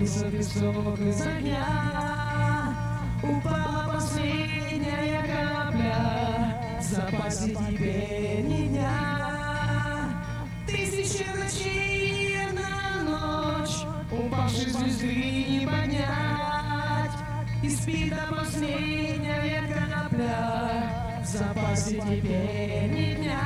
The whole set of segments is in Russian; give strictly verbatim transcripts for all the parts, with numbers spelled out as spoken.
Струился песок из огня, упала последняя капля, в запасе теперь ни дня. Тысячи ночей, одна ночь, упавшей звезды не поднять. И спит до последняя капля, в запасе теперь ни дня.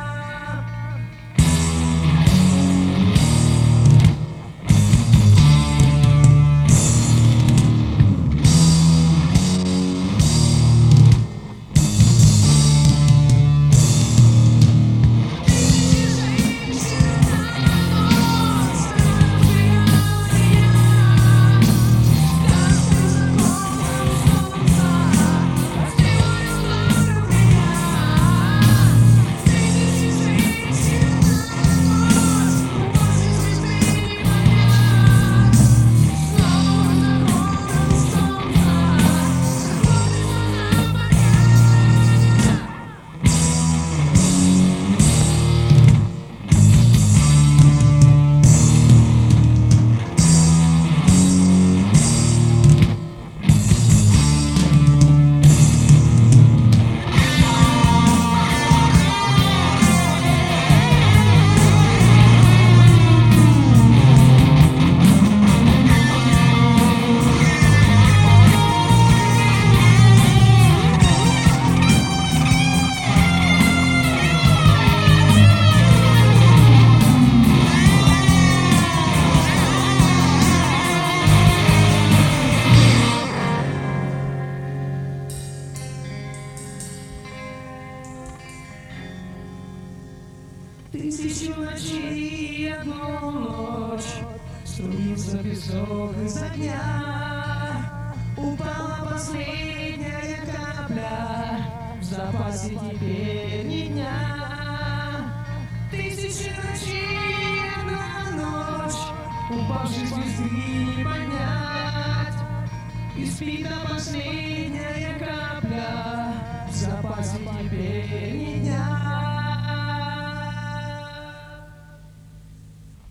Тысячу ночей и одну ночь, струился песок из огня, упала последняя капля, в запасе теперь ни дня. Тысячи ночей и одна ночь, упавшей звезды не поднять. И спит до последняя капля, в запасе теперь ни дня.